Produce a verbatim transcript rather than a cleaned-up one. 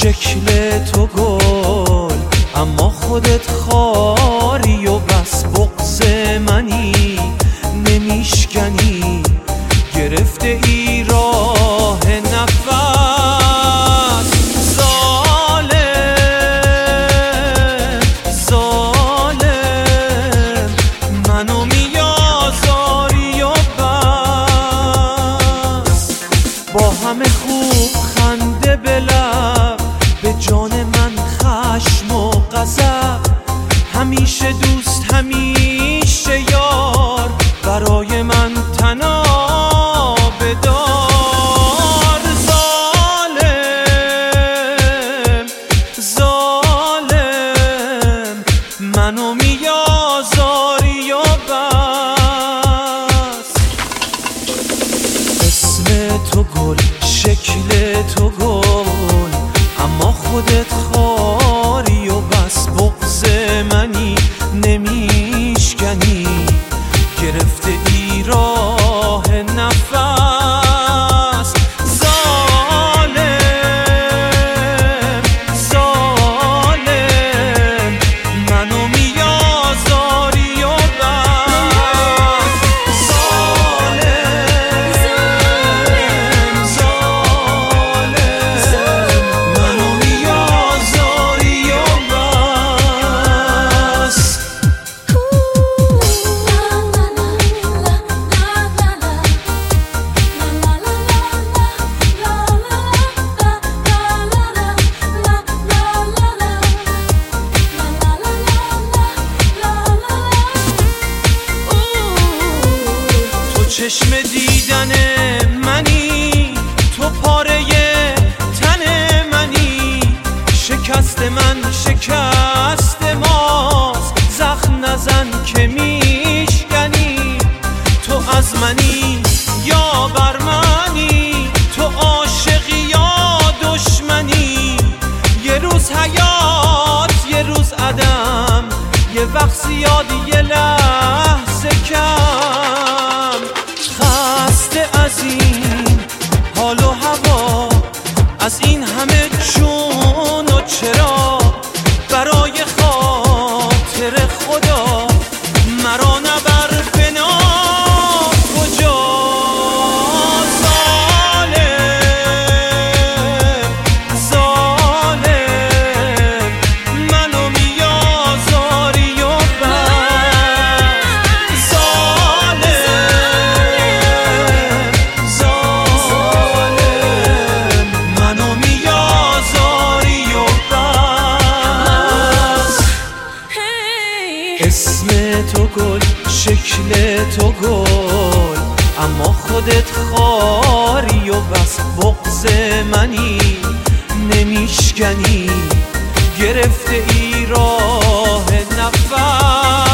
شکل تو گل، اما خودت خاری و بس بغض منی نمیشکنی. گرفته ای راه نفس، ظالم ظالم منو میازاری و بس. با همه خوب خنده به لب، به جان من خشم و غضب، همیشه دوست همیشه یار، برای من تنابه دار. ظالم ظالم منو میازاری و بس. اسم تو گل، شکل تو گل، اما خودت خاری و بس بغض منی نمیشکنی. گرفته ای راه نفس، ظالم ظالم منو میازاری و بس. ظالم ظالم منو میازاری و بس. چشم دیدن منی، تو پاره تن منی، شکست من شکست ماست، زخم نزن که میشکنی. تو از منی یا بر منی، تو عاشقی یا دشمنی. یه روز حیات یه روز عدم، یه وقت زیاد یه لحظه کم. خسته از این حال و هوا، از این همه چون و چرا، برای خاطر خدا مرا نبر بنا کجا. ظالم ظالم منو میازاری و بس. ظالم ظالم منو میازاری و بس. اسم تو گل، شکل تو گل، اما خودت خاری و بس بغض منی نمیشکنی. گرفته ای راه نفس.